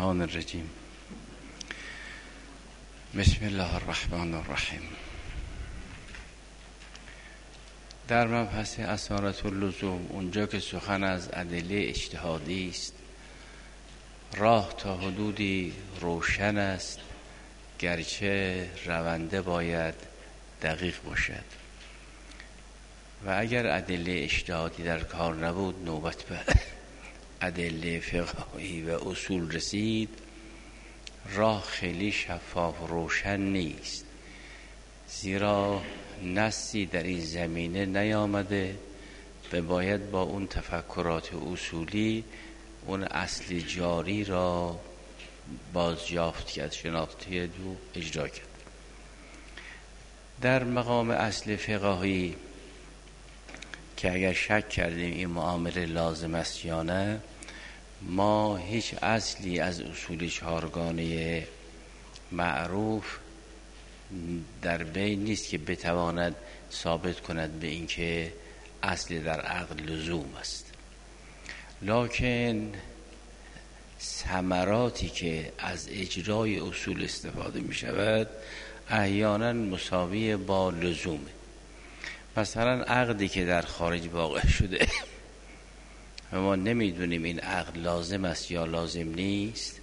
الشیطان الرجیم. بسم الله الرحمن الرحیم. در مبحث اصالت اللزوم، اونجا که سخن از ادله اجتهادی است، راه تا حدودی روشن است، گرچه رونده باید دقیق باشد و اگر ادله اجتهادی در کار نبود، نوبت به ادله فقهی و اصول رسید، راه خیلی شفاف و روشن نیست، زیرا نصی در این زمینه نیامده و باید با اون تفکرات اصولی اون اصل جاری را بازیافت کرد، شناختی و اجرا کرد. در مقام اصل فقهی که اگر شک کردیم این معامله لازم است یا نه، ما هیچ اصلی از اصول چهارگانه معروف در بین نیست که بتواند ثابت کند به این که اصل در عقد لزوم است، لکن ثمراتی که از اجرای اصول استفاده می شود احیانا مساوی با لزومه. مثلا عقدی که در خارج واقع شده و ما نمیدونیم این عقد لازم است یا لازم نیست،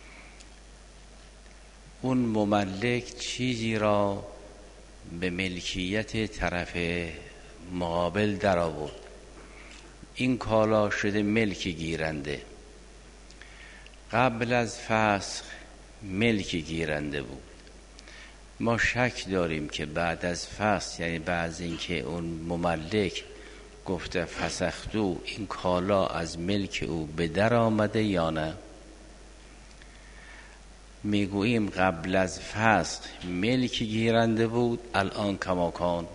اون مملک چیزی را به ملکیت طرف مقابل در آورد، این کالا شده ملک گیرنده، قبل از فسخ ملک گیرنده بود. ما شک داریم که بعد از فسخ، یعنی بعد از اینکه اون مملک گفته فسختو، این کالا از ملک او به در آمده یا نه. میگوییم قبل از فسخ ملک گیرنده بود، الان کماکان.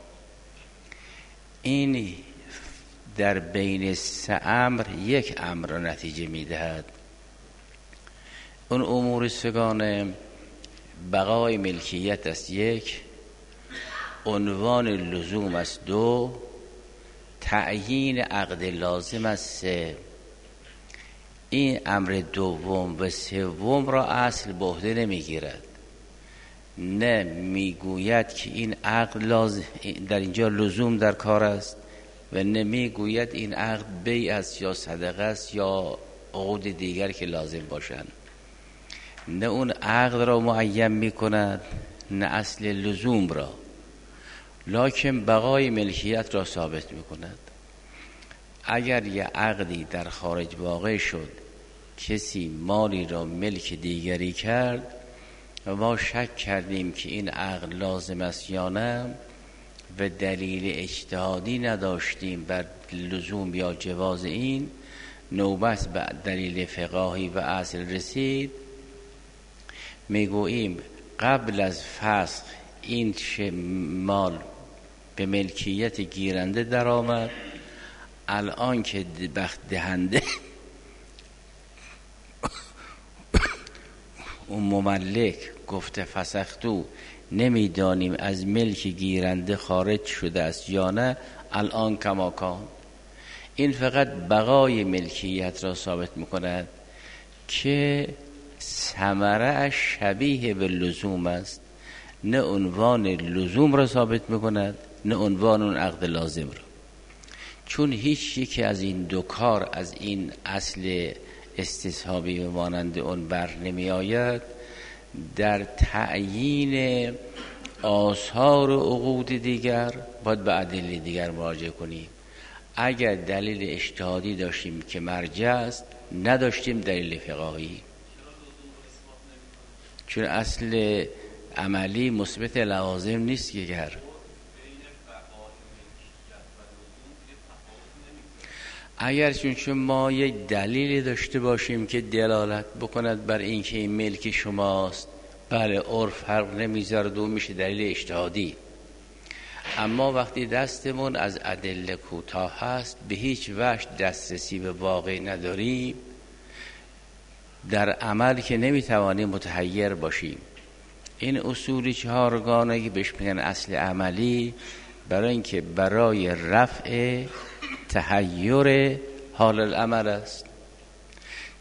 این در بین سه امر یک امر را نتیجه میدهد. اون امور سگانه بقای ملکیت است یک، عنوان لزوم است دو، تعیین عقد لازم است سه. این امر دوم و سوم را اصل به عهده نمیگیرد، نه میگوید که این عقد لازم در اینجا لزوم در کار است و نمیگوید این عقد بیع است یا صدقه است یا عقود دیگر که لازم باشند. نه اون عقد را معین میکند نه اصل لزوم را، لکن بقای ملکیت را ثابت میکند. اگر یه عقدی در خارج واقع شد، کسی مالی را ملک دیگری کرد و ما شک کردیم که این عقد لازم است یا نه و دلیل اجتهادی نداشتیم بر لزوم یا جواز این، نوبت به دلیل فقهی و اصل رسید، میگوییم قبل از فسخ این مال به ملکیت گیرنده در آمد، الان که بخت دهنده اون مملک گفته فسختو، نمیدانیم از ملک گیرنده خارج شده است یا نه، الان کماکان. این فقط بقای ملکیت را ثابت میکند که ثمره شبیه به لزوم است، نه عنوان لزوم را ثابت میکند نه عنوان اون عقد لازم را. چون هیچ یکی از این دو کار از این اصل استصحابی و مانند اون بر نمی آید، در تعیین آثار و عقود دیگر باید به ادله دیگر مراجعه کنیم. اگر دلیل اجتهادی داشتیم که مرجع است، نداشتیم دلیل فقهی، چون اصل عملی مثبت لوازم نیست. که اگر چون ما یک دلیلی داشته باشیم که دلالت بکند بر این که این ملک شماست، بله عرف فرق نمیذاره و میشه دلیل اجتهادی. اما وقتی دستمون از ادله کوتاه هست، به هیچ وجه دسترسی به واقع نداریم، در عمل که نمیتوانیم متحیر باشیم. این اصول چهارگانه که بهش میگن اصل عملی، برای اینکه برای رفع تحیر حال العمل است.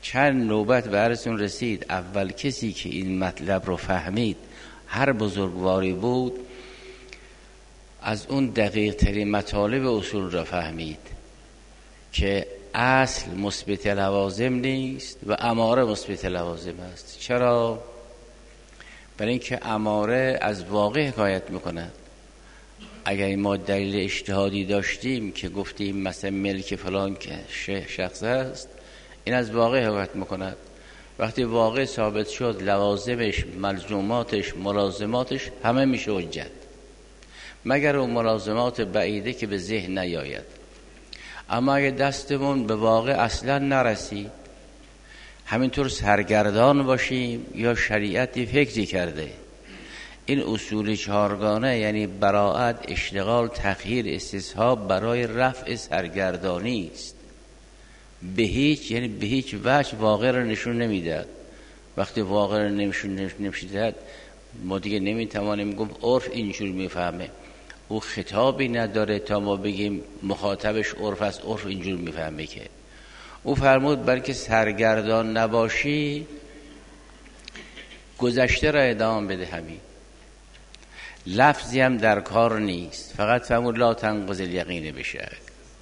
چند نوبت به عرضتون رسید اول کسی که این مطلب رو فهمید هر بزرگواری بود، از اون دقیق ترین مطالب اصول را فهمید که اصل مثبت لوازم نیست و اماره مثبت لوازم است. چرا؟ برای اینکه اماره از واقع حکایت میکند. اگر ما دلیل اجتهادی داشتیم که گفتیم مثلا ملک فلان شخص است، این از واقع حکایت میکند. وقتی واقع ثابت شد، لوازمش، ملزوماتش، ملازماتش همه میشه حجت، مگر اون ملازمات بعیده که به ذهن نیاید. اما اگه دستمون به واقع اصلا نرسید، همینطور سرگردان باشیم یا شریعتی فکری کرده، این اصول چهارگانه یعنی براءت، اشتغال، تخییر، استصحاب برای رفع سرگردانی است. به هیچ، یعنی به هیچ وجه واقع را نشون نمیدهد. وقتی واقع را نشون نمیدهد، ما دیگه نمیتوانیم گفت عرف اینجور میفهمه. او خطابی نداره تا ما بگیم مخاطبش عرف است، عرف اینجور میفهمه. که او فرمود بلکه سرگردان نباشی، گذشته را ادامه بده. همین لفظی هم در کار نیست، فقط فرمود لا تنقض الیقین بشک.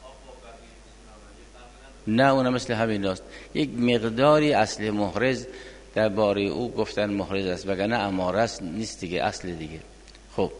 نه اونم مثل همین است. یک مقداری اصل محرز در باره او گفتن محرز است، وگرنه اماره است نیست دیگه، اصل دیگه. خب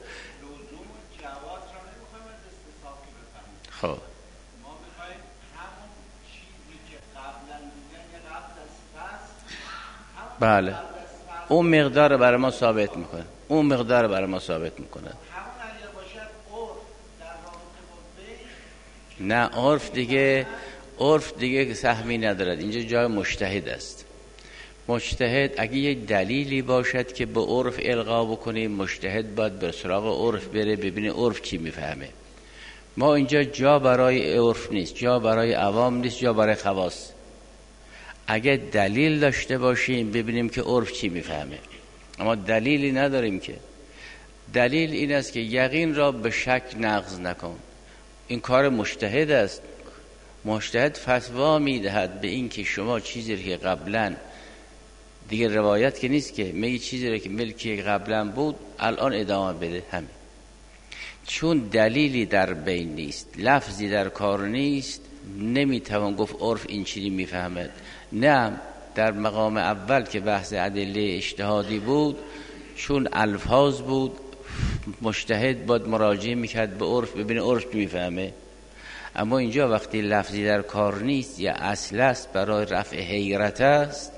خب ما می‌خوایم همون چیزی که قبلا بودن یا قبل از فصل، بله اون مقدار برای ما ثابت میکنه، اون مقدار برای ما ثابت میکنه. همون اگر باشد عرف در رابطه با بین، نه عرف دیگه سهمی ندارد. اینجا جای مجتهد است. مجتهد اگه یک دلیلی باشد که به عرف القا بکنیم، مجتهد باید به سراغ عرف بره، ببینه عرف چی میفهمه. ما اینجا جا برای عرف نیست، جا برای عوام نیست، جا برای خواص. اگه دلیل داشته باشیم ببینیم که عرف چی میفهمه، اما دلیلی نداریم. که دلیل این است که یقین را به شک نقض نکن. این کار مجتهد است. مجتهد فتوا میدهد به این که شما چیزی که قبلا دیگه روایت که نیست، که میگه چیزی که ملکی قبلا بود الان ادامه بده. همین. چون دلیلی در بین نیست، لفظی در کار نیست، نمیتوان گفت عرف این چیزی میفهمد. نه، در مقام اول که بحث ادله اجتهادی بود، چون الفاظ بود، مجتهد باید مراجعه میکرد به عرف، ببینه عرف میفهمه. اما اینجا وقتی لفظی در کار نیست یا اصل است برای رفع حیرت است،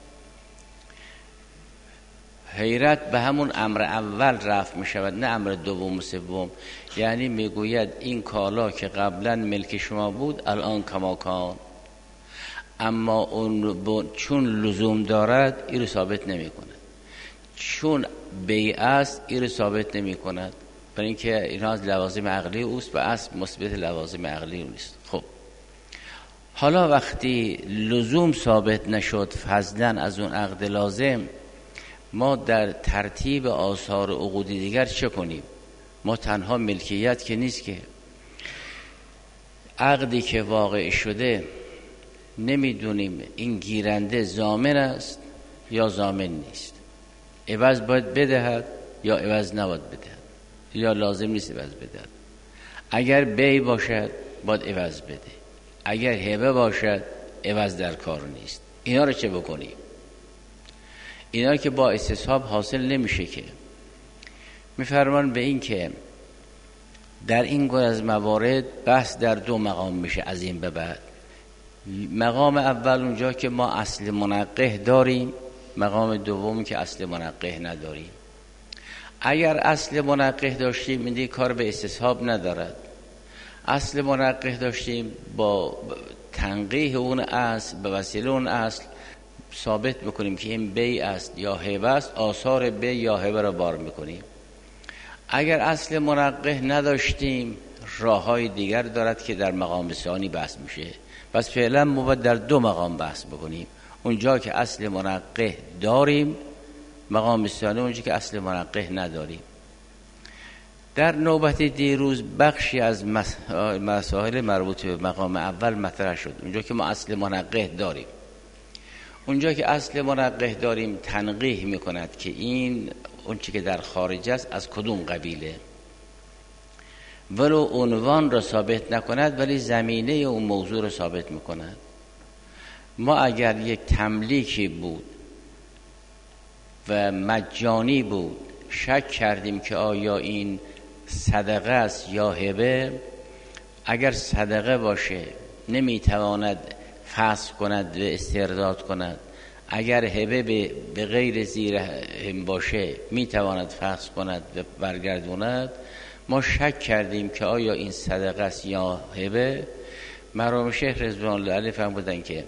حیرت به همون امر اول رفع می شود، نه امر دوم و سوم. یعنی میگوید این کالا که قبلا ملک شما بود الان کماکان، اما اون چون لزوم دارد این رو ثابت نمی کند، چون بیع است این رو ثابت نمی کند، برای اینکه اینا از لوازم عقلی اوست و اصل مثبت لوازم عقلی نیست. خب حالا وقتی لزوم ثابت نشد فضلا از اون عقد لازم، ما در ترتیب آثار عقودی دیگر چه کنیم؟ ما تنها ملکیت که نیست، که عقدی که واقع شده نمیدونیم این گیرنده ضامن است یا ضامن نیست، عوض باید بدهد یا عوض نباید بدهد، یا لازم نیست عوض بدهد. اگر بیع باشد باید عوض بده، اگر هبه باشد عوض در کار نیست. اینا رو چه بکنیم؟ اینا که با استصحاب حاصل نمیشه. که میفرمان به این که در این گونه از موارد بحث در دو مقام میشه از این به بعد. مقام اول اونجا که ما اصل منقح داریم، مقام دوم که اصل منقح نداریم. اگر اصل منقح داشتیم این دیگه کار به استصحاب ندارد. اصل منقح داشتیم، با تنقیح اون اصل، به وسیله اون اصل ثابت بکنیم که این بیع است یا هبه است، آثار بیع یا هبه را بار میکنیم. اگر اصل منقح نداشتیم، راههای دیگر دارد که در مقام ثانی بحث میشه. پس فعلا ما باید در دو مقام بحث بکنیم. اونجا که اصل منقح داریم، مقام ثانی اونجا که اصل منقح نداریم. در نوبت دیروز بخشی از مسائل مربوط به مقام اول مطرح شد، اونجا که ما اصل منقح داریم. اونجا که اصل منقح داریم تنقیح میکند که این اون چی که در خارج است از کدوم قبیله، ولو عنوان را ثابت نکند ولی زمینه اون موضوع را ثابت میکند. ما اگر یک تملیکی بود و مجانی بود شک کردیم که آیا این صدقه است یا هبه، اگر صدقه باشه نمیتواند فسخ کند و استرداد کند، اگر هبه به غیر زیر هم باشه میتواند فسخ کند و برگردوند. ما شک کردیم که آیا این صدقه است یا هبه. مرحوم شیخ رضوان الله علیه فرمودن که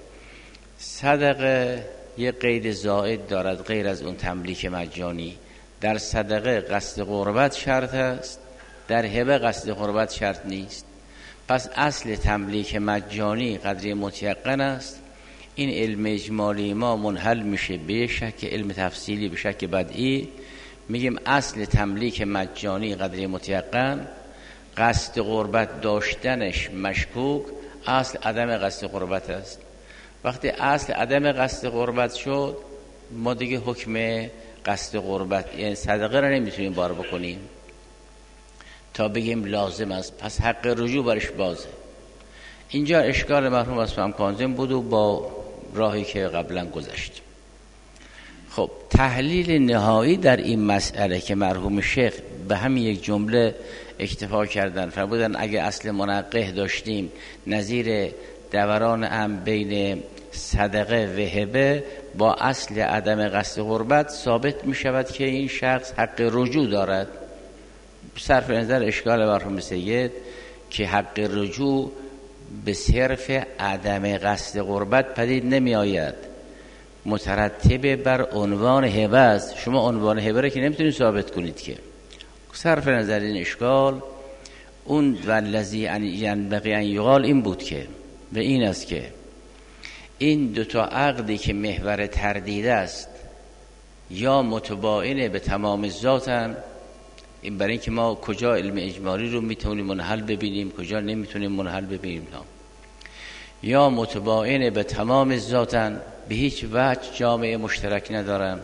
صدقه یه قید زائد دارد غیر از اون تملیک مجانی. در صدقه قصد قربت شرط است، در هبه قصد قربت شرط نیست. پس اصل تملیک مجانی قدری متیقن است. این علم اجمالی ما منحل میشه به شک علم تفصیلی، به شک بدئی. میگیم اصل تملیک مجانی قدری متیقن، قصد قربت داشتنش مشکوک، اصل عدم قصد قربت است. وقتی اصل عدم قصد قربت شد، ما دیگه حکم قصد قربت یعنی صدقه را نمیتونیم بار بکنیم تا بگیم لازم است، پس حق رجوع برش بازه. اینجا اشکال مرحوم اصفهان کاظم بود و با راهی که قبلا گذشت. خب تحلیل نهایی در این مسئله که مرحوم شیخ به همین یک جمله اکتفا کردن، فرمودن اگه اصل منقح داشتیم نظیر دوران هم بین صدقه و هبه، با اصل عدم قصد قربت ثابت می شود که این شخص حق رجوع دارد. صرف نظر اشکال مرحوم سید که حق رجوع به صرف عدم قصد قربت پدید نمی آید، مترتب بر عنوان هبه است. شما عنوان هبه را که نمیتونید ثابت کنید که. صرف نظر این اشکال اون والذی ینبغی ان یقال این بود که و این است که این دوتا عقدی که محور تردید است یا متباینه به تمام ذاتن، این برای اینکه ما کجا علم اجمالی رو میتونیم منحل ببینیم کجا نمیتونیم منحل ببینیم، یا متباینه به تمام ذاتن به هیچ وجه جامعه مشترک ندارن،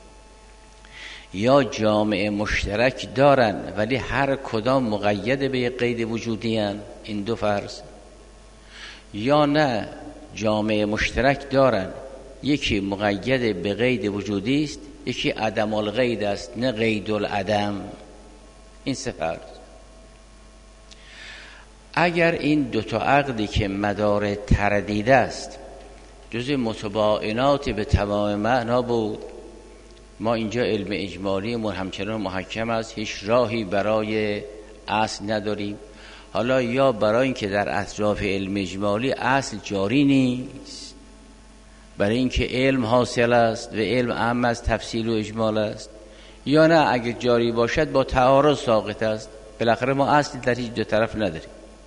یا جامعه مشترک دارن ولی هر کدام مقید به یک قید وجودی هن. این دو فرض. یا نه جامعه مشترک دارن، یکی مقید به قید وجودی است، یکی عدم القید است نه قید العدم. این سه فرض. اگر این دوتا عقدی که مدار تردید است جز متباینات به تمام معنا بود، ما اینجا علم اجمالی من همچنان محکم است، هیچ راهی برای اصل نداریم. حالا یا برای اینکه در اطراف علم اجمالی اصل جاری نیست، برای اینکه علم حاصل است و علم اهم از تفصیل و اجمال است، یا نه اگه جاری باشد با تعارض ساقط است. بالاخره ما اصل در هیچ دو طرف نداریم.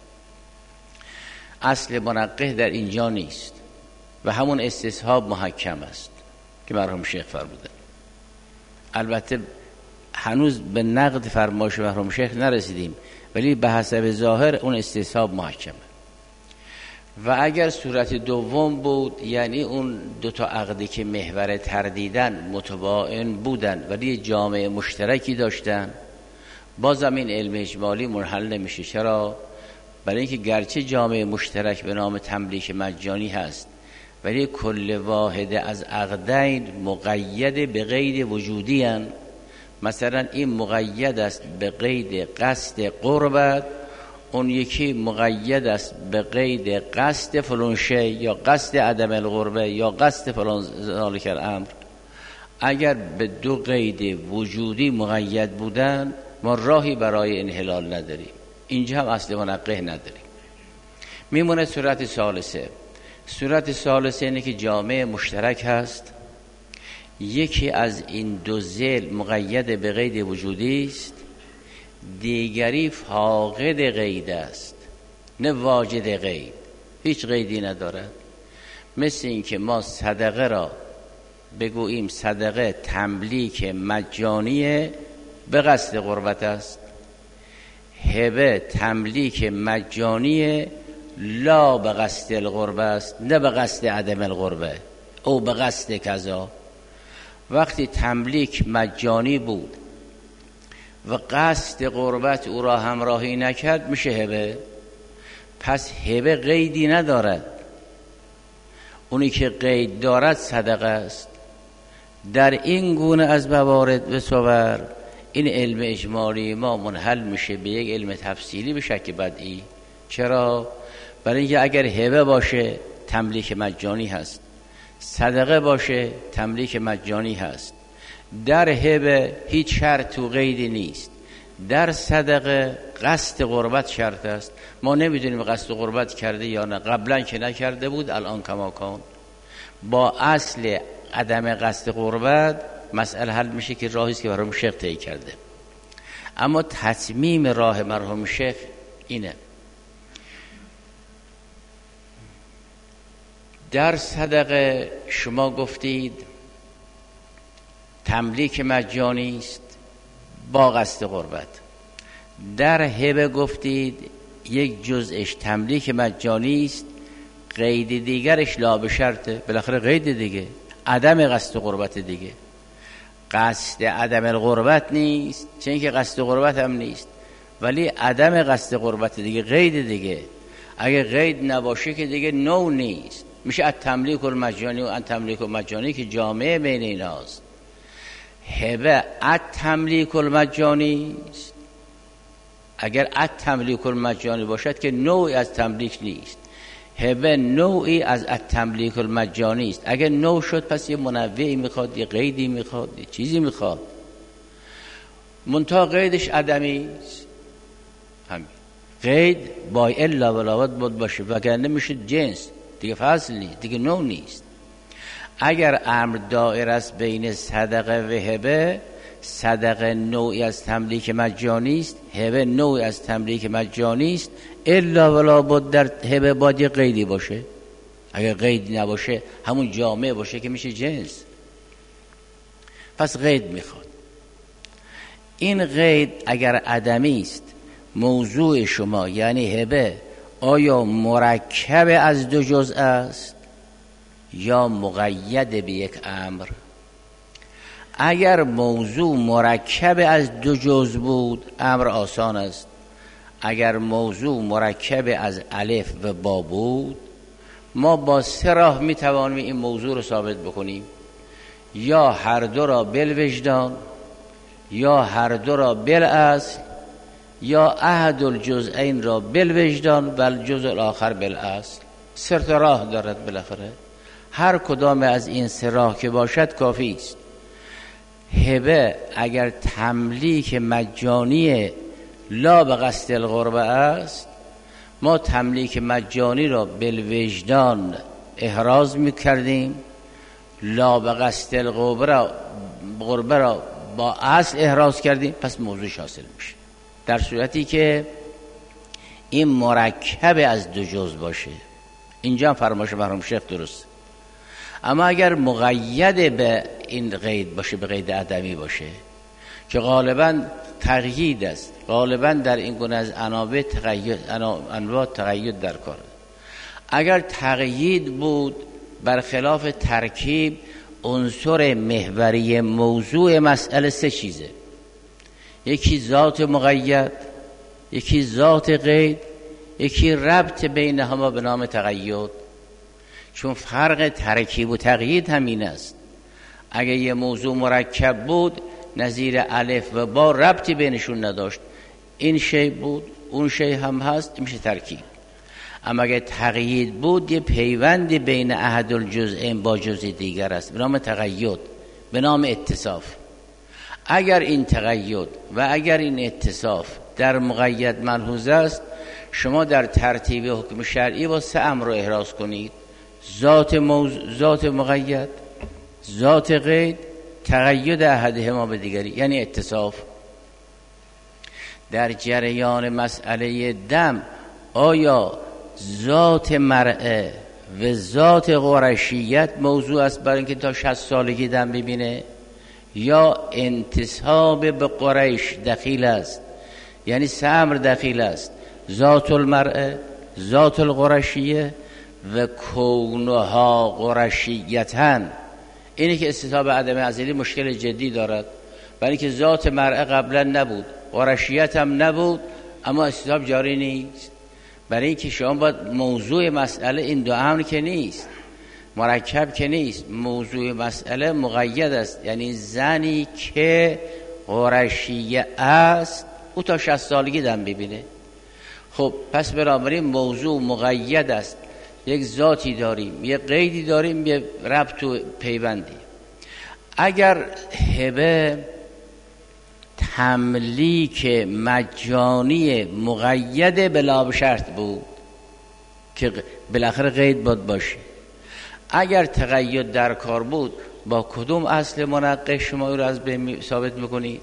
اصل منقح در اینجا نیست و همون استصحاب محکم است که مرحوم شیخ فرمودن. البته هنوز به نقد فرمایش مرحوم شیخ نرسیدیم، ولی به حسب ظاهر اون استصحاب محکمه. و اگر صورت دوم بود، یعنی اون دوتا عقدی که محور تردیدن متباین بودن ولی جامعه مشترکی داشتن، بازم این علم اجمالی منحل نمیشه. چرا؟ برای اینکه گرچه جامعه مشترک به نام تملیک مجانی هست ولی کل واحد از عقدین مقید به قید وجودی هن. مثلا این مقید است به قید قصد قربت، اون یکی مقید است به قید قصد فلان شی یا قصد عدم القربه یا قصد فلان ذالک الامر. اگر به دو قید وجودی مقید بودن، ما راهی برای انحلال نداریم. اینجا هم اصل منقح نداریم. میمونه صورت ثالثه. صورت ثالثه اینه که جامعه مشترک هست، یکی از این دو ذیل مقید به قید وجودی است، دیگری فاقد قید است نه واجد قید، هیچ قیدی ندارد. مثل این که ما صدقه را بگوییم صدقه تملیک مجانی به قصد قربت است، هبه تملیک مجانی لا به قصد القربه است نه به قصد عدم القربه. او به قصد کذا. وقتی تملیک مجانی بود و قصد قربت او را همراهی نکرد میشه هبه. پس هبه قیدی ندارد، اونی که قید دارد صدقه است. در این گونه از موارد و صور این علم اجمالی ما منحل میشه به یک علم تفصیلی به شکل بدیعی. چرا؟ برای اینکه اگر هبه باشه تملیک مجانی هست، صدقه باشه تملیک مجانی هست. در هبه هیچ شرط و قیدی نیست، در صدقه قصد قربت شرط است. ما نمیدونیم قصد قربت کرده یا نه، قبلا که نکرده بود الان کماکان. با اصل عدم قصد قربت مسئله حل میشه که راهیست که مرحوم شیخ طی کرده. اما تتمیم راه مرحوم شیخ اینه: در صدقه شما گفتید تملیک مجانی است با قصد قربت. در هبه گفتید یک جزءش تملیک مجانی است، قید دیگرش لا به شرطه. بالاخره قید دیگه عدم قصد قربت دیگه، قصد عدم القربت نیست، چون که قصد قربت هم نیست، ولی عدم قصد قربت دیگه قید دیگه. اگه قید نباشه که دیگه نوع نیست، میشه التملیک المجانی و التملیک المجانی که جامعه بین ایناست. هبه التملیک المجانی است. اگر التملیک المجانی باشد که نوعی از تملیک نیست، هبه نوعی از التملیک المجانی است. اگر نوع شد پس یه منوعی میخواد، یه قیدی میخواد، یه چیزی میخواد. منتها قیدش عدمی است. همین قید با الا ولا بود باشه، وگرنه میشه جنس دیگه، فصل نیست دیگه، نوع نیست. اگر امر دائر است بین صدقه و هبه، صدقه نوعی از تملیک مجانی است، هبه نوعی از تملیک مجانی است، الا ولا بود در هبه باید یه قیدی باشه. اگر قید نباشه همون جامعه باشه که میشه جنس، پس قید میخواد. این قید اگر عدمی است، موضوع شما یعنی هبه آیا مرکب از دو جزء است یا مقید به یک امر؟ اگر موضوع مرکب از دو جزء بود امر آسان است. اگر موضوع مرکب از الف و با بود، ما با سه راه میتوانیم این موضوع رو ثابت بکنیم: یا هر دو را بالوجدان، یا هر دو را بالاصل، یا احد الجزئین را بالوجدان و الجزء الاخر بالاصل. سه تا راه دارد بالاخره، هر کدام از این سه راه که باشد کافی است. هبه اگر تملیک مجانی لا به قصد القربه است، ما تملیک مجانی را بالوجدان احراز میکردیم، لا به قصد القربه را با اصل احراز کردیم، پس موضوع حاصل میشه. در صورتی که این مرکب از دو جزء باشه. اینجا هم فرمایش مرحوم شیخ درست. اما اگر مقید به این قید باشه، به قید عدمی باشه که غالبا تقیید است، غالبا در این گونه از انواع تقید در کار. اگر تقیید بود برخلاف ترکیب، عنصر محوری موضوع مسئله سه چیزه: یکی ذات مقید، یکی ذات قید، یکی ربط بینهما به نام تقید. چون فرق ترکیب و تقیید همین است. اگر یه موضوع مرکب بود نظیر الف و با ربطی بینشون نداشت، این شی بود اون شی هم هست، میشه ترکیب. اما اگر تقیید بود یه پیوندی بین احد الجزئین با جزء دیگر است به نام تقید، به نام اتصاف. اگر این تقید و اگر این اتصاف در مقید ملحوظ است، شما در ترتیب حکم شرعی با سه امر رو احراز کنید: ذات مقید، ذات قید، تقید احدهما به دیگری، یعنی اتصاف. در جریان مسئله دم آیا ذات مرأه و ذات قرشیت موضوع است برای اینکه تا 60 سالگی دم ببینه، یا انتساب به قریش دخیل است؟ یعنی سه امر دخیل است: ذات المرأه، ذات القرشیه و کونها قرشیتاً، اینی که استصحاب عدم ازلی مشکل جدی دارد، برای که ذات مرء قبلا نبود، قرشیت هم نبود، اما استصحاب جاری نیست. برای اینکه شما باید موضوع مسئله این دو امر که نیست، مرکب که نیست، موضوع مسئله مقید است. یعنی زنی که قرشیه است او تا 60 سالگی دم ببینه. خب پس بنابراین موضوع مقید است، یک ذاتی داریم، یک قیدی داریم، یک ربط و پیوندی. اگر هبه تملیک مجانی مقید بلا شرط بود که بالاخره قید باشه، اگر تقید در کار بود با کدوم اصل منقح شما او را از بین ثابت میکنید؟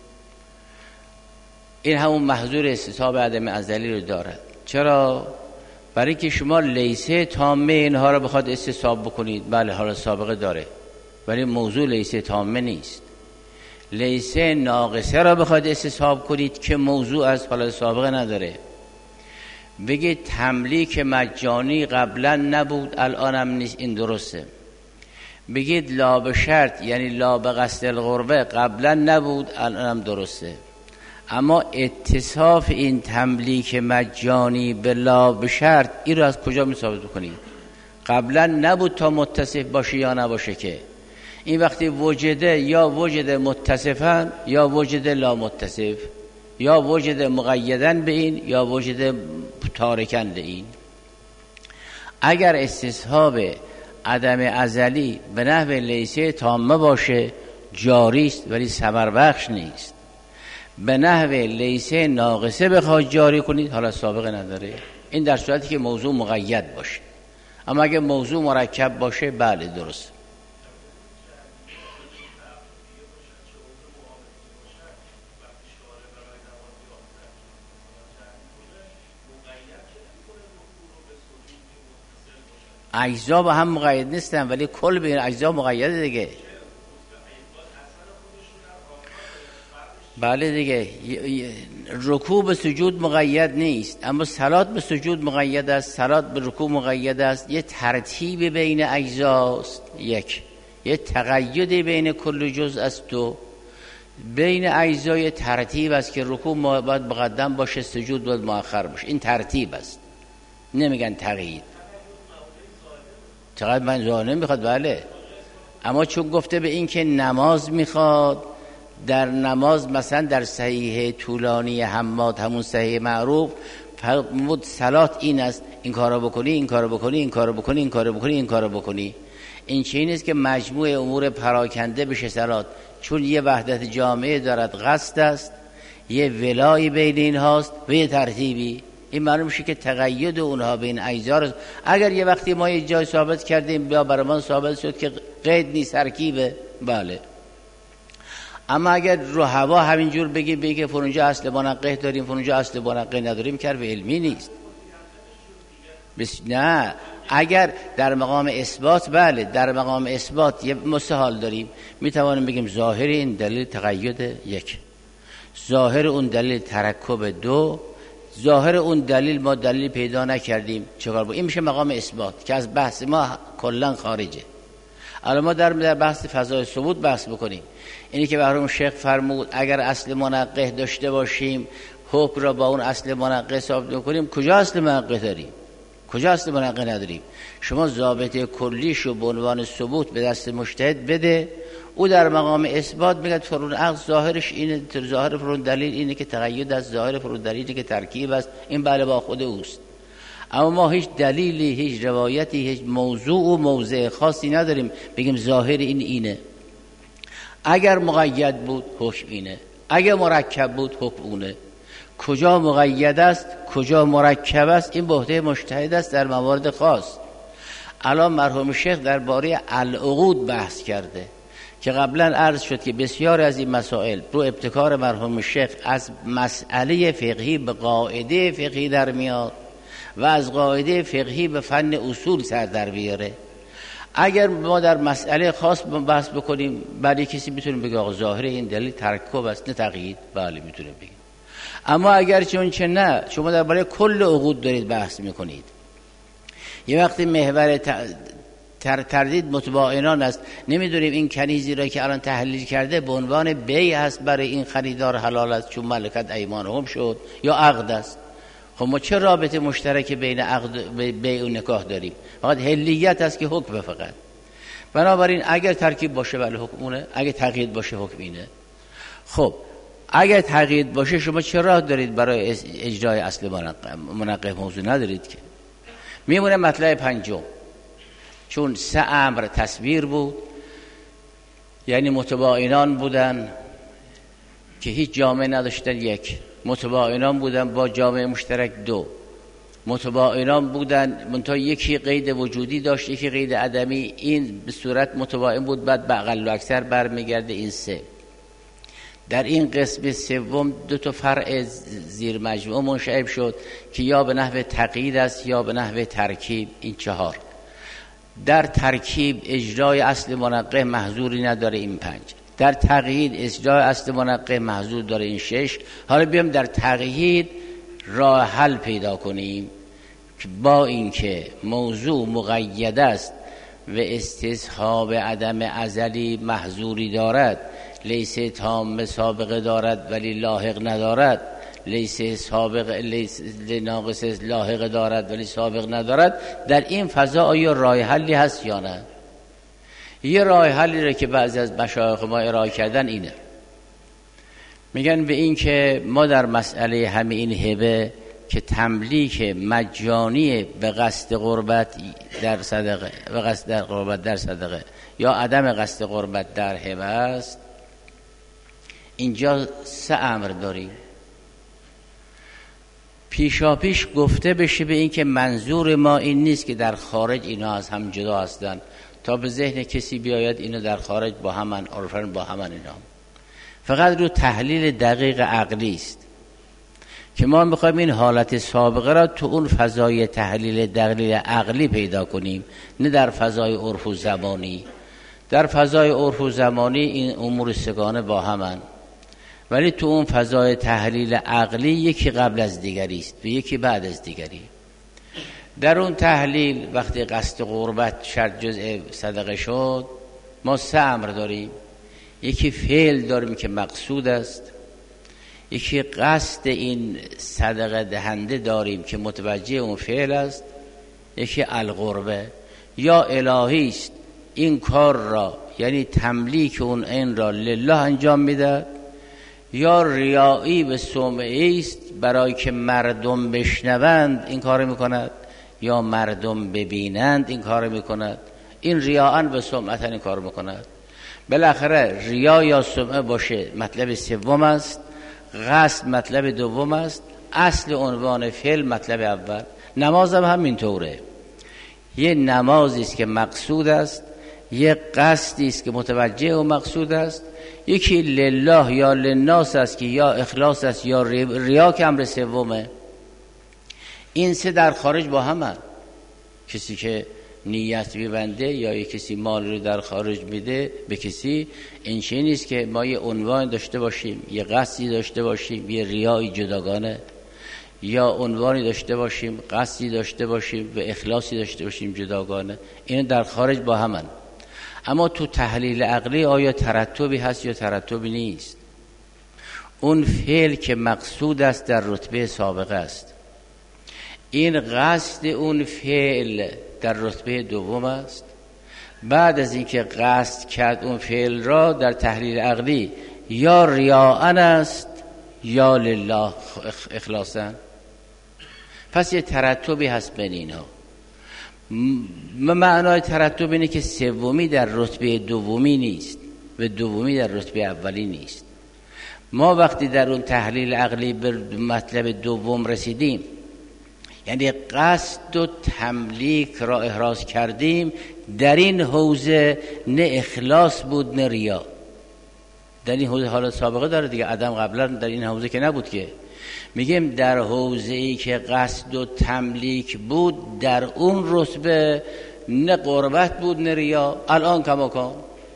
این همون محظور استصحاب عدم ازلی رو دارد. چرا؟ برای که شما لیسه تامه اینها رو بخواد استصحاب بکنید، بله حالا سابقه داره، ولی موضوع لیسه تامه نیست. لیسه ناقصه را بخواد استصحاب کنید که موضوع از حالا سابقه نداره. بگید تملیک مجانی قبلا نبود الان هم نیست، این درسته. بگید لا به شرط یعنی لا به قصد القربه قبلا نبود الان هم درسته. اما اتصاف این تملیک مجانی به لا به شرط این رو از کجا می ثابت کنید؟ قبلا نبود تا متصف باشه یا نباشه که این وقتی وجده یا وجد متصفن یا وجد لا متصف، یا وجد مقیدن به این یا وجد تارکن به این. اگر استصحاب عدم ازلی به نحو لیسه تامه باشه جاری است ولی ثمر بخش نیست. به نحو لیسه ناقصه بخواد جاری کنید حالا سابقه نداره. این در صورتی که موضوع مقید باشه. اما اگه موضوع مرکب باشه بله درست. اجزا با هم مقید نیستن ولی کل به این اجزا مقیده دیگه. بله دیگه، رکوع به سجود مقید نیست اما صلات به سجود مقید است، صلات به رکوع مقید است. یه ترتیب بین اجزاست، یه تقییدی بین کل جزء است. تو بین اجزای ترتیب است که رکوع باید مقدم باشه، سجود باید مؤخر باشه. این ترتیب است، نمیگن تقیید. چقدر من ظاهر نمیخواد بله، اما چون گفته به این که نماز میخواد، در نماز مثلا در صحیح طولانی حماد همون صحیح معروف فرمود صلات این است، این کارو بکنی، این کارو بکنی، این کارو بکنی، این کارو بکنی، این کارو بکنی. این چیزی نیست که مجموع امور پراکنده بشه صلات، چون یه وحدت جامعه دارد، قصد است، یه ولایی بین این هاست و یه ترتیبی. این معلوم میشه که تقید اونها بین اجزا. اگر یه وقتی ما یه جای ثابت کردیم یا برای ثابت شد که قید نیست ترکیبه، بله. اما اگر رو هوا همینجور بگی فرونجا اصل منقح داریم فرونجا اصل منقح نداریم که علمی نیست. نه، اگر در مقام اثبات بله، در مقام اثبات یه مستحال داریم، میتوانیم بگیم ظاهر این دلیل تقید یک، ظاهر اون دلیل ترکب دو، ظاهر اون دلیل ما دلیل پیدا نکردیم چیکار با این میشه مقام اثبات که از بحث ما کلا خارجه. الان ما در بحث فضای ثبوت بحث بکنیم. اینی که برام شیخ فرمود اگر اصل منقح داشته باشیم حکم را با اون اصل منقح ثابت کنیم، کجا اصل منقح داریم؟ کجا اصل منقح نداریم؟ شما ضابطه کلیشو به عنوان ثبوت به دست مجتهد بده، او در مقام اثبات میگه فرون عقل ظاهرش اینه، ظاهر فرون دلیل اینه که تقید است، ظاهر فرون دلیلی که ترکیب است. این بله با خود اوست. اما ما هیچ دلیلی، هیچ روایتی، هیچ موضوع و موضع خاصی نداریم بگیم ظاهر این اینه. اگر مقید بود حکم اینه، اگر مرکب بود حکم اونه. کجا مقید است کجا مرکب است این به عهده مجتهد است در موارد خاص. الان مرحوم شیخ درباره العقود بحث کرده که قبلا عرض شد که بسیار از این مسائل رو ابتکار مرحوم شیخ از مسئله فقهی به قاعده فقهی در میاد و از قاعده فقهی به فن اصول سر در بیاره. اگر ما در مسئله خاص بحث بکنیم بعد کسی میتونه بگه آقا ظاهر این دلیل ترکب است نه تقیید، بله میتونه بگه. اما اگر چون چه نه، شما درباره کل عقود دارید بحث میکنید یه وقتی محور تردید متباینان است، نمیدونیم این کنیزی را که الان تحلیل کرده به عنوان بیع است برای این خریدار حلال است چون ملکت ایمانهم شد، یا عقد است. خب ما چه رابطه مشترک بین عقد بیع و نکاح داریم؟ فقط حلیت است که حکم فقط. بنابراین اگر ترکیب باشه ولی حکم اونه، اگر تقیید باشه حکم اینه. خب اگر تقیید باشه شما چه راه دارید برای اجرای اصل منقح؟ موضوع ندارید که. میمونه مطلب پنجم، چون 3 امر تصویر بود، یعنی متباینان بودن که هیچ جامعه نداشتن، 1 متباینان بودن با جامعه مشترک، 2 متباینان بودن منتها یکی قید وجودی داشت یکی قید عدمی، این به صورت متباین بود، بعد به اقل و اکثر برمیگرده، این 3. در این قسم سوم 2 فرع زیر مجموعه منشعب شد که یا به نحو تقیید است یا به نحو ترکیب، این 4. در ترکیب اجرای اصل منقح محظوری نداره، این 5. در تقیید اجرای اصل منقح محظور داره، این 6. حالا بیام در تقیید راه حل پیدا کنیم که با اینکه موضوع مقید است و استصحاب عدم ازلی محظوری دارد، لیس تام سابقه دارد ولی لاحق ندارد، لیس سابق لیس ناقص لاحق دارد ولی سابق ندارد، در این فضا آیا راه حلی هست یا نه؟ یه راه حلی رو که بعضی از مشایخ ما ارائه کردن اینه، میگن به این که ما در مسئله همین هبه که تملیک مجانی به قصد قربت در صدقه و قصد در قربت در صدقه یا عدم قصد قربت در هبه است، اینجا 3 امر داریم. پیشاپیش گفته بشه به این که منظور ما این نیست که در خارج اینا از هم جدا هستن، تا به ذهن کسی بیاید اینا در خارج با همن، عرفاً با همن، اینا فقط رو تحلیل دقیق عقلی است که ما میخوایم این حالت سابقه را تو اون فضای تحلیل دقیق عقلی پیدا کنیم، نه در فضای عرف و زمانی. در فضای عرف و زمانی این امور سگانه با همن، ولی تو اون فضای تحلیل عقلی یکی قبل از دیگری است و یکی بعد از دیگری. در اون تحلیل وقتی قصد قربت شرط جزء صدقه شد، ما 3 امر داریم. یکی فعل داریم که مقصود است، یکی قصد این صدقه دهنده داریم که متوجه اون فعل است، یکی القربه یا الهی است، این کار را یعنی تملیک اون این را لله انجام میده، یا ریایی به سمعه است برای که مردم بشنوند این کار میکند، یا مردم ببینند این کار میکند. این ریاان به سمعت این کار میکند. بالاخره ریا یا سمعه باشه مطلب سوم است، قصد مطلب دوم است، اصل عنوان فعل مطلب اول. نماز هم همینطوره، یه نمازی است که مقصود است، یه قصدی است که متوجه و مقصود است، یکی لله یا للناس است که یا اخلاص است یا ریا که امر سومه. این 3 در خارج با هم هست. کسی که نیت میبنده یا یک کسی مال رو در خارج میده به کسی، این چیزی نیست که ما یه عنوان داشته باشیم، یه قصدی داشته باشیم، یه ریایی جداگانه، یا عنوانی داشته باشیم، قصدی داشته باشیم و اخلاصی داشته باشیم جداگانه. این در خارج با همن. اما تو تحلیل عقلی آیا ترتبی هست یا ترتبی نیست؟ اون فعل که مقصود است در رتبه سابقه است، این قصد اون فعل در رتبه دوم است. بعد از اینکه قصد کرد اون فعل را در تحلیل عقلی یا ریاءن است یا لله اخلاصا. پس یه ترتبی هست بین اینا. معنای ترتب اینه که سومی در رتبه دومی نیست و دومی در رتبه اولی نیست. ما وقتی در اون تحلیل عقلی به مطلب دوم رسیدیم، یعنی قصد و تملیک را احراز کردیم، در این حوزه نه اخلاص بود نه ریا. در این حوزه حالت سابقه داره دیگه، عدم قبلا در این حوزه که نبود که. میگیم در حوزه ای که قصد و تملیک بود، در اون رتبه نه قربت بود نه ریا. الان کماکان.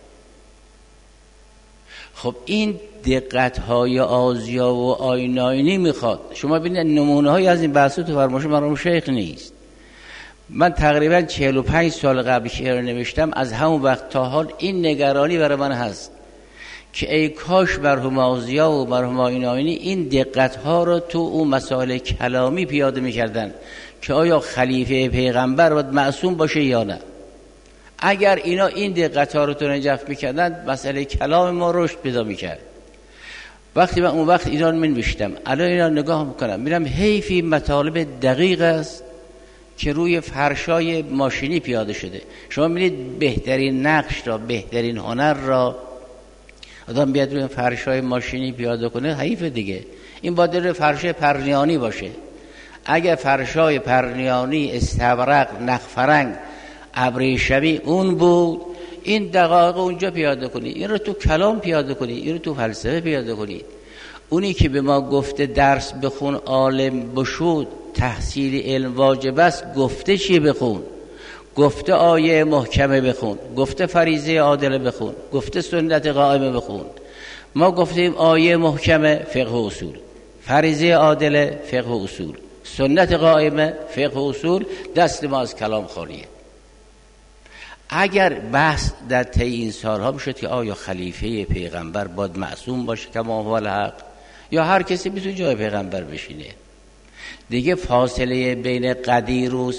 خب این دقت‌های آزیا و آیناینی میخواد. شما ببینید نمونه‌هایی از این بحثا تو فرمایش مرحوم شیخ نیست. من تقریبا 45 سال قبل شعر نوشتم، از همون وقت تا حال این نگرانی برای من هست که ای کاش مرحوم آغازیا و مرحوم آیین آیینی این دقت‌ها رو تو اون مسائل کلامی پیاده می‌کردن که آیا خلیفه پیغمبر باید معصوم باشه یا نه. اگر اینا این دقت‌ها رو تو نجف می‌کردن، مسئله کلام ما رشد پیدا می‌کرد. وقتی من اون وقت ایران می‌نوشتم، الان اینا نگاه می‌کنم می‌بینم حیفی مطالب دقیق است که روی فرشای ماشینی پیاده شده. شما می‌بینید بهترین نقش را، بهترین هنر را آدم بیاد روی فرشای ماشینی پیاده کنه، حیف دیگه. این باید روی فرشای پرنیانی باشه. اگر فرشای پرنیانی، استبرق، نخفرنگ، ابریشمی اون بود، این دقایق اونجا پیاده کنید، این رو تو کلام پیاده کنید، این رو تو فلسفه پیاده کنید. اونی که به ما گفته درس بخون، عالم بشود، تحصیل علم واجب است، گفته چی بخون؟ گفته آیه محکمه بخون، گفته فریضه عادله بخون، گفته سنت قائمه بخون. ما گفتیم آیه محکمه فقه و اصول، فریضه عادله فقه و اصول، سنت قائمه فقه و اصول. دست ما از کلام خالیه. اگر بحث در طی این سالها بشد که آیا خلیفه پیغمبر باید معصوم باشه کما هو الحق یا هر کسی میتونه جای پیغمبر بشینه، دیگه فاصله بین قدیر و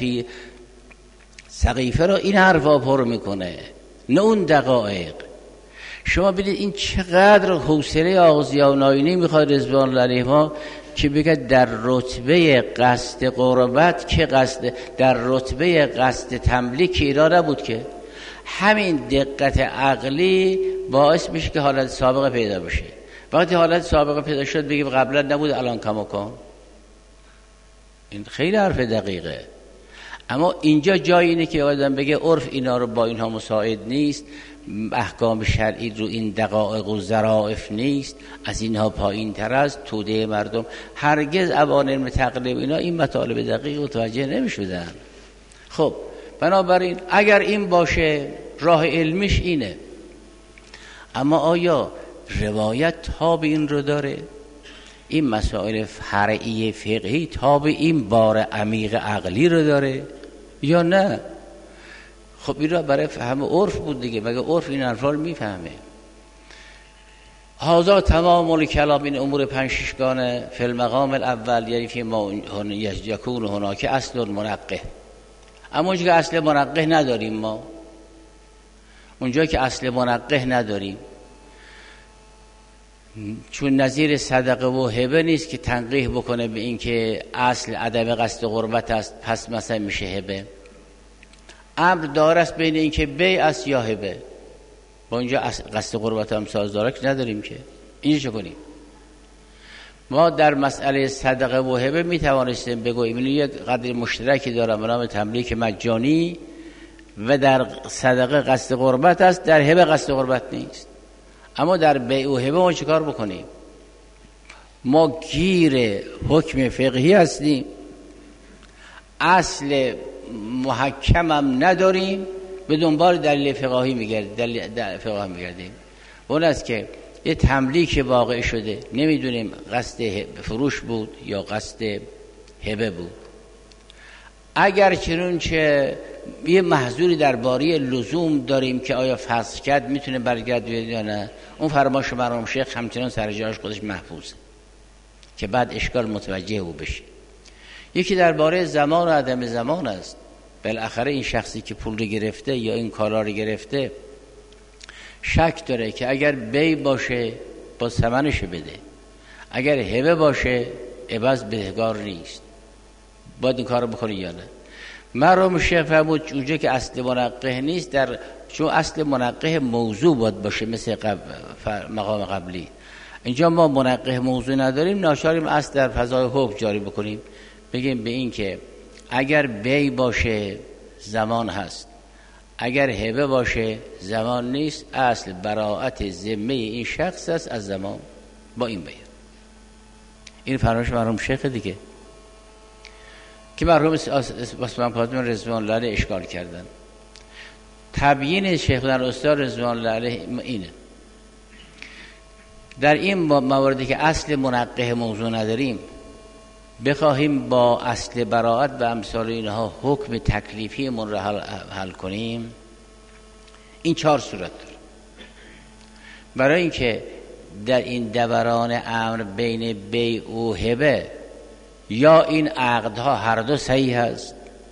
سقیفه را این حرفا پر میکنه، نه اون دقایق. شما ببینید این چقدر حوصله آغازیا و ناینی میخواد رضوان الله علیهما که بگه در رتبه قصد قربت که در رتبه قصد تملیک ایران نبود که همین دقت عقلی باعث میشه که حالت سابقه پیدا بشه. وقتی حالت سابقه پیدا شد بگیم قبلا نبود الان کماکان. این خیلی حرف دقیقه. اما اینجا جای اینه که آدم بگه عرف اینا رو با اینها مساعد نیست، احکام شرعی رو این دقایق و ظرافت نیست، از اینها پایین تر است، توده مردم. هرگز ابان علم تقریب اینا این مطالب دقیق متوجه نمیشدن. خب بنابراین اگر این باشه راه علمیش اینه. اما آیا روایت تاب این رو داره؟ این مسائل فرعی فقهی تاب این بار عمیق عقلی رو داره یا نه؟ خب این را برای فهم عرف بود دیگه، مگه عرف این حرفا رو میفهمه؟ هذا تمام الکلام، این امور 5-6 گانه فی المقام الاول، یعنی فی ما یکون هناک اصل منقه. اما اونجا که اصل منقه نداریم، ما اونجا که اصل منقه نداریم، چون نظیر صدقه و هبه نیست که تنقیح بکنه به این که اصل عدم قصد قربت است پس مثلا میشه هبه. امر دار است بین این که بیع است یا هبه. با اینجا قصد قربت هم سازداره که نداریم که اینجا چه کنیم؟ ما در مسئله صدقه و هبه میتوانستیم بگوییم این یک قدر مشترکی دارم به نام تملیک مجانی و در صدقه قصد قربت است، در هبه قصد قربت نیست. اما در بیع و هبه ما چیکار بکنیم؟ ما گیر حکم فقهی هستیم، اصل محکم هم نداریم، به دنبال دلیل فقهی میگردیم. اون است که یه تملیک واقع شده، نمیدونیم قصد فروش بود یا قصد هبه بود. اگر چنانچه یه محظوری درباره لزوم داریم که آیا فسخ کرد میتونه برگرد یا نه، اون فرمایش مرحوم شیخ همچنان سر جاش خودش محفوظه که بعد اشکال متوجه او بشه. یکی درباره زمان و عدم زمان است. بالاخره این شخصی که پول رو گرفته یا این کالا رو گرفته شک داره که اگر بی باشه با ثمنش بده، اگر هبه باشه عوض بهگار نیست، باید این کار رو بکنه یا نه. مرحوم شیخ فرمود اونجا که اصل منقه نیست، چون اصل منقه موضوع باید باشه مثل مقام قبلی. اینجا ما منقه موضوع نداریم، ناچاریم اصل در فضای حکم جاری بکنیم، بگیم به این که اگر بی باشه زمان هست، اگر هبه باشه زمان نیست، اصل براءت ذمه این شخص است از زمان. با این بیان این فرمایش مرحوم شیخ دیگه که مرحوم عثمان کاظم رضوان الله علیه اشکال کردن. تبیین شیخ استاد رضوان الله علیه اینه، در این مواردی که اصل منقه موضوع نداریم، بخواهیم با اصل براءت و امثال اینها حکم تکلیفی من را حل کنیم، این 4 صورت داره. برای اینکه در این دوران امر بین بیع و هبه یا این عقدها هر دو صحیح است،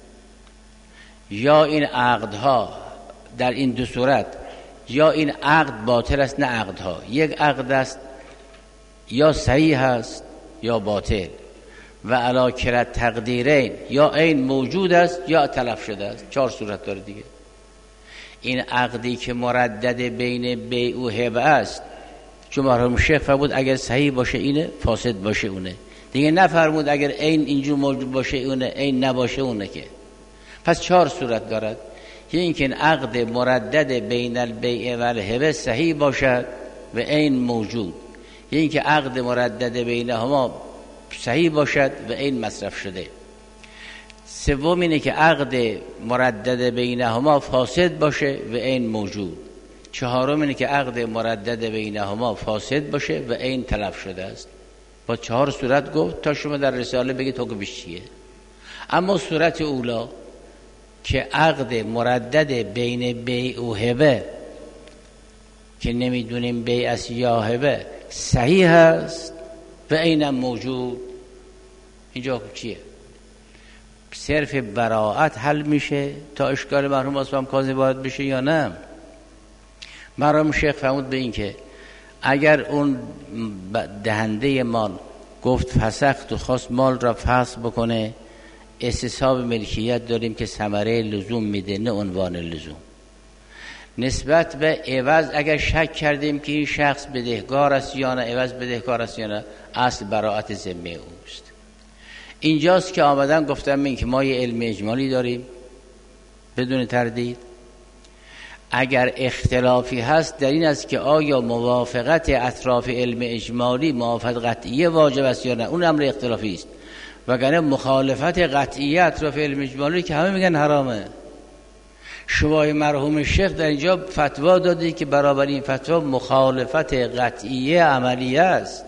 یا این عقدها در این 2 صورت یا این عقد باطل است نه عقدها، یک عقد است یا صحیح است یا باطل و علی کلا تقدیرین، یا این موجود است یا تلف شده است. 4 صورت داره دیگه. این عقدی که مردد بین بیع و هبه است، چون مرحوم شیخ فرمود اگر صحیح باشه اینه، فاسد باشه اونه، دیگه نفرمود اگر این اینجور موجود باشه اونه، این نباشه اونه که. پس 4 صورت دارد. یه اینکه این عقد مردد بین البیع و الهبه صحیح باشد و این موجود، یه اینکه عقد مردد بینهما صحیح باشد و این مصرف شده. سوم اینه که عقد مردد بینهما فاسد باشه و این موجود. 4م اینه که عقد مردد بینهما فاسد باشه و این تلف شده است. با 4 صورت گفت تا شما در رساله بگید حکمش چیه. اما صورت اولا که عقد مردد بین بیع و هبه که نمیدونیم بیع است یا هبه صحیح است و اینم موجود، اینجا حکم چیه؟ صرف براءت حل میشه تا اشکال مرحوم اسلام کاظمی وارد بشه یا نه؟ مرحوم شیخ فرمود به این که اگر اون دهنده مال گفت فسخت و خواست مال را فسخ بکنه، استصحاب ملکیت داریم که ثمره لزوم میده نه عنوان لزوم. نسبت به عوض اگر شک کردیم که این شخص بدهکار است یا نه، عوض بدهکار است یا نه، اصل براءت ذمه اوست. اینجاست که آمدن گفتم این که ما یه علم اجمالی داریم بدون تردید. اگر اختلافی هست در این است که آیا موافقت اطراف علم اجمالی موافقت قطعیه واجب است یا نه، اون امر اختلافی است. وگرنه مخالفت قطعیه اطراف علم اجمالی که همه میگن حرامه. شما مرحوم شیخ در اینجا فتوا دادی که برابر این فتوا مخالفت قطعیه عملیه است.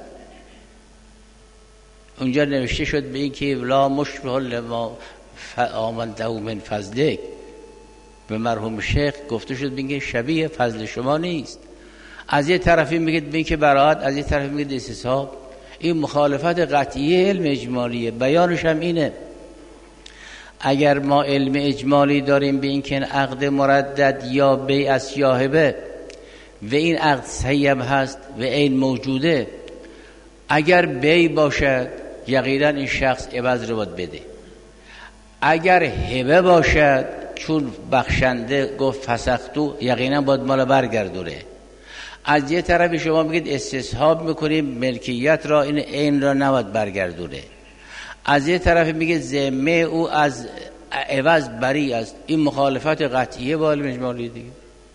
اونجا نوشته شد به این که لا مشبه لما آمنته من فضلک. به مرحوم شیخ گفته شد بگید شبیه فضل شما نیست. از یه طرفی میگید به این که براءت، از یه طرفی میگید استصحاب. این مخالفت قطعیه علم اجمالیه. بیانش هم اینه اگر ما علم اجمالی داریم به این که این عقد مردد یا بیع است یا هبه و این عقد صحیح هم هست و این موجوده، اگر بیع باشد یقینا این شخص عوض رو باید بده. اگر هبه باشد چون بخشنده گفت فسختو یقینا باید مال برگردونه. از یه طرفی شما میگید استصحاب میکنیم ملکیت را، این را نباید برگردونه. از یه طرفی میگه ذمه او از عوض بری است. این مخالفت قطعیه با علم اجمالی دیگه.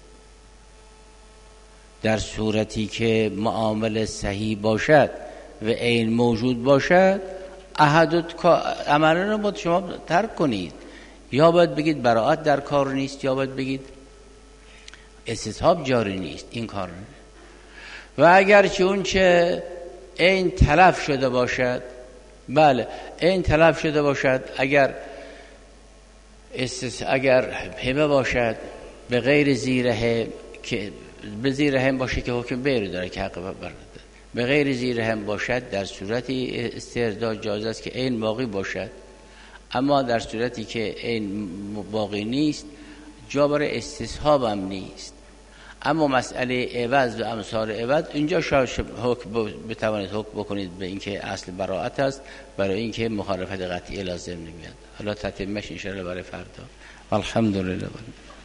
در صورتی که معامله صحیح باشد و این موجود باشد، احد عملا رو باید شما ترک کنید. یا باید بگید براءت در کار نیست، یا باید بگید استصحاب جاری نیست. این کار نیست. و اگر چه اون چه این تلف شده باشد، بله این تلف شده باشد، اگر هبه باشد به غیر زیره که به زیر هم باشه که حکم بیع داره که حق برده، به غیر زیر هم باشد در صورتی استرداد جایز است که این باقی باشد. اما در صورتی که این باقی نیست جا برای استصحاب هم نیست. اما مسئله عوض و امثال عوض اینجا شاید بتوانید حکم بکنید به اینکه اصل براءت است، برای اینکه مخالفت قطعی لازم نمیاد. حالا تتمهش ان شاء الله برای فردا. الحمدلله.